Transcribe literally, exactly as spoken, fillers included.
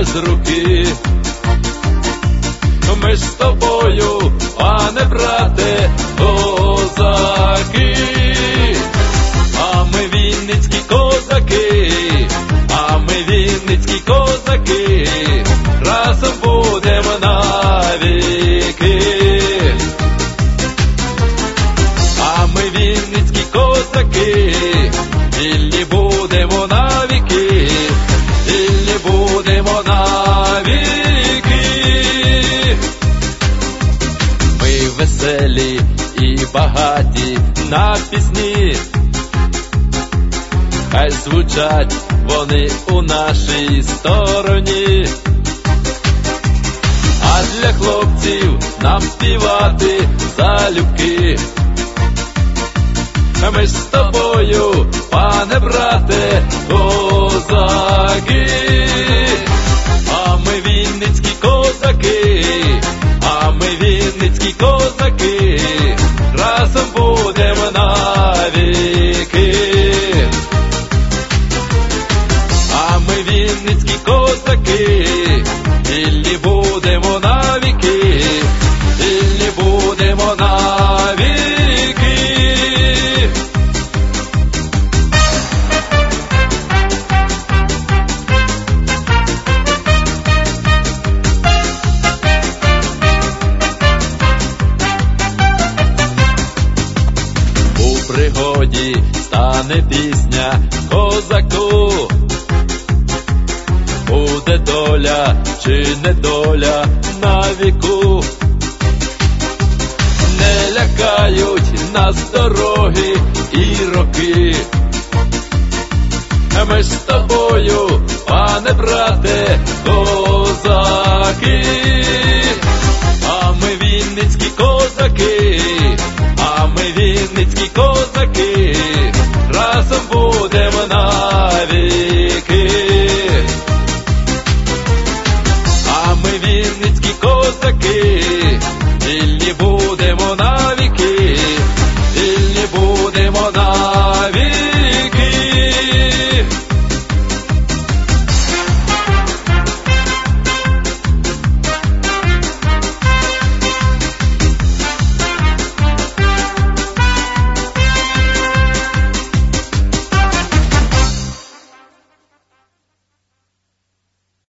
без руки. Ми ж з тобою, пане брате, козаки, а ми вінницькі козаки, а ми вінницькі козаки, разом будемо навіки. А ми вінницькі козаки, вільні будемо навіки, вільні будемо навіки. Ми веселі і багаті на пісні, хай звучать вони у нашій стороні. А для хлопців нам співати залюбки. Ми ж з тобою, пане брате, козаки, а ми вінницькі козаки, а ми вінницькі козаки, разом будемо навіки. А ми вінницькі козаки, вільні будемо навіки, вільні будемо навіки. У пригоді стане пісня козаку, буде доля чи не доля на віку. Не лякають нас дороги і роки. Ми ж з тобою, пане брате, козаки, а ми вінницькі козаки, а ми вінницькі козаки, разом будемо навіки. А ми вінницькі козаки, вільні будемо